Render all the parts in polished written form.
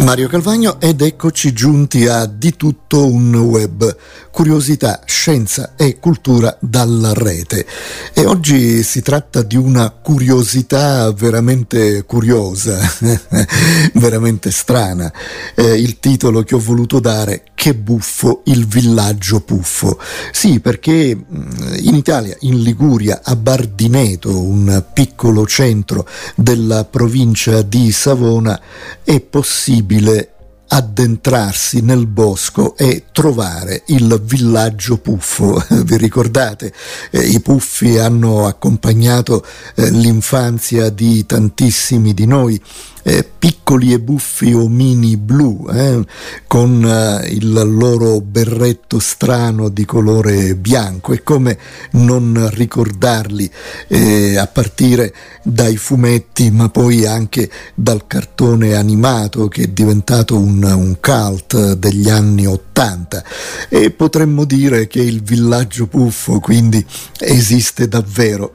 Mario Calvagno ed eccoci giunti a Di tutto un web, curiosità, scienza e cultura dalla rete. E oggi si tratta di una curiosità veramente curiosa, veramente strana. Il titolo che ho voluto dare: Che buffo il villaggio Puffo. Sì, perché in Italia, in Liguria, a Bardineto, un piccolo centro della provincia di Savona, è possibile addentrarsi nel bosco e trovare il villaggio Puffo. Vi ricordate? I puffi hanno accompagnato l'infanzia di tantissimi di noi, piccoli e buffi omini blu, con il loro berretto strano di colore bianco. E come non ricordarli a partire dai fumetti, ma poi anche dal cartone animato che è diventato un cult degli anni '80. E potremmo dire che il villaggio Puffo quindi esiste davvero.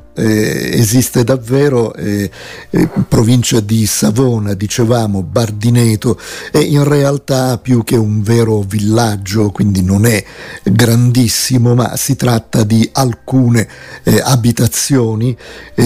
Provincia di Savona, dicevamo, Bardineto, è in realtà più che un vero villaggio, quindi non è grandissimo, ma si tratta di alcune abitazioni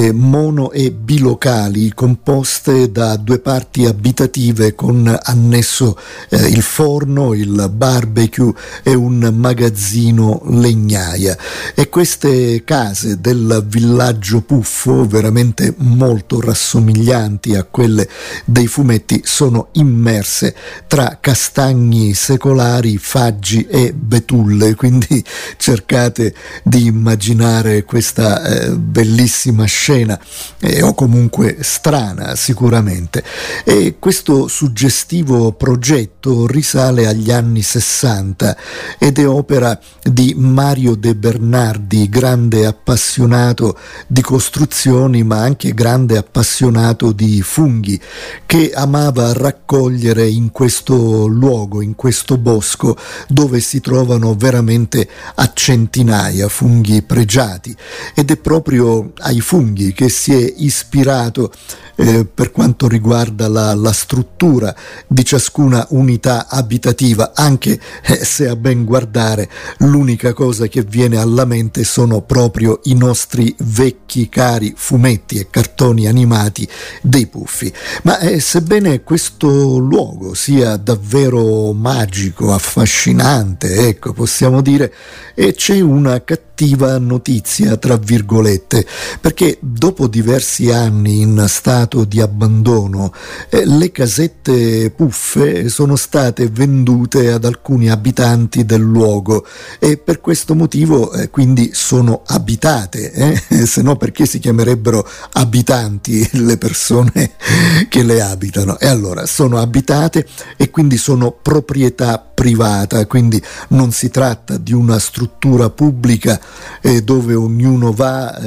mono e bilocali composte da due parti abitative con annesso il forno, il barbecue e un magazzino legnaia. E queste case del villaggio Puffo, veramente molto rassomiglianti a quelle dei fumetti, sono immerse tra castagni secolari, faggi e betulle, quindi cercate di immaginare questa bellissima scena, o comunque strana sicuramente. E questo suggestivo progetto risale agli anni '60 ed è opera di Mario De Bernardi, grande appassionato di costruzioni ma anche grande appassionato di funghi, che amava raccogliere in questo luogo, in questo bosco, dove si trovano veramente a centinaia funghi pregiati, ed è proprio ai funghi che si è ispirato per quanto riguarda la struttura di ciascuna unità abitativa, anche se a ben guardare l'unica cosa che viene alla mente sono proprio i nostri vecchi cari fumetti e cartoni animati dei Puffi. Ma sebbene questo luogo sia davvero magico, affascinante, ecco, possiamo dire, c'è una cattiva notizia, tra virgolette, perché dopo diversi anni in stato di abbandono, le casette puffe sono state vendute ad alcuni abitanti del luogo, e per questo motivo quindi sono abitate, se no perché si chiamerebbero abitanti le persone che le abitano? E allora sono abitate e quindi sono proprietà privata, quindi non si tratta di una struttura pubblica dove ognuno va,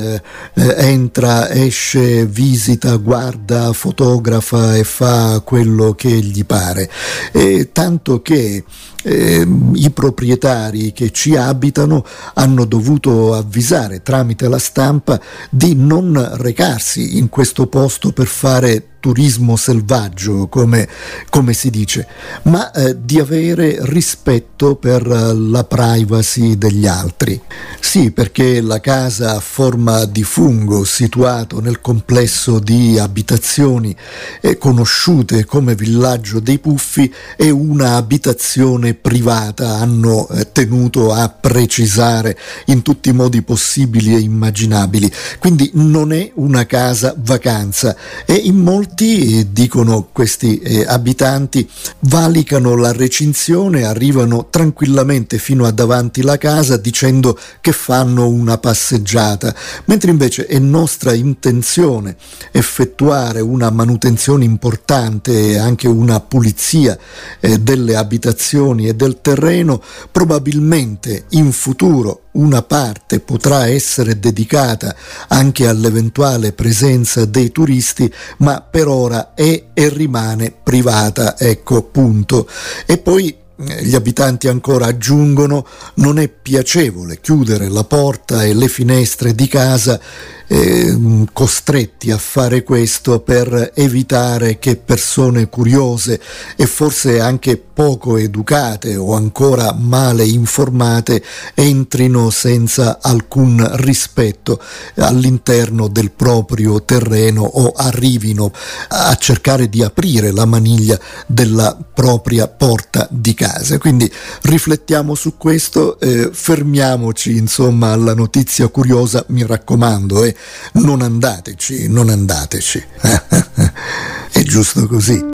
entra, esce, visita, guarda, fotografa e fa quello che gli pare, tanto che i proprietari che ci abitano hanno dovuto avvisare tramite la stampa di non recarsi in questo posto per fare turismo selvaggio, come si dice, ma di avere rispetto per la privacy degli altri. Sì, perché la casa a forma di fungo, situato nel complesso di abitazioni conosciute come villaggio dei Puffi, è una abitazione privata, hanno tenuto a precisare in tutti i modi possibili e immaginabili, quindi non è una casa vacanza, e in molti, dicono questi abitanti, valicano la recinzione, arrivano tranquillamente fino a davanti la casa dicendo che fanno una passeggiata, mentre invece è nostra intenzione effettuare una manutenzione importante e anche una pulizia delle abitazioni e del terreno. Probabilmente in futuro una parte potrà essere dedicata anche all'eventuale presenza dei turisti, ma per ora è e rimane privata, ecco, punto. E poi gli abitanti ancora aggiungono: non è piacevole chiudere la porta e le finestre di casa costretti a fare questo per evitare che persone curiose e forse anche poco educate o ancora male informate entrino senza alcun rispetto all'interno del proprio terreno o arrivino a cercare di aprire la maniglia della propria porta di casa. Quindi riflettiamo su questo, fermiamoci insomma alla notizia curiosa, mi raccomando, non andateci. È giusto così.